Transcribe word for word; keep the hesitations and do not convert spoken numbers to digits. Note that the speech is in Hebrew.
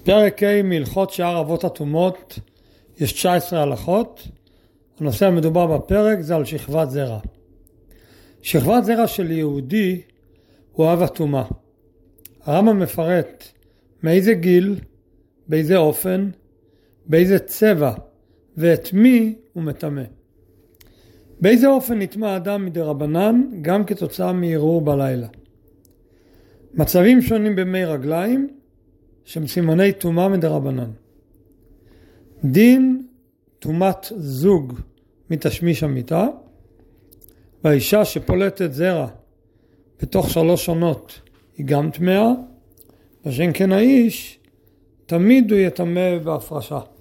פרק ה' מהלכות שאר אבות הטומאות, יש תשע עשרה הלכות. הנושא המדובר בפרק זה על שכבת זרע. שכבת זרע של יהודי הוא אב הטומאה. הרמב"ם מפרט מאיזה גיל, באיזה אופן, באיזה צבע ואת מי הוא מטמא. באיזה אופן נטמא אדם מדרבנן גם כתוצאה מערעור בלילה. מצבים שונים במי רגליים שהם סימני טומאה מדרבנן. דין טומאת זוג מתשמיש המיטה, והאישה שפולטת זרע בתוך שלוש עונות היא גם טמאה, ושן כן האיש תמיד הוא יטמא בהפרשה.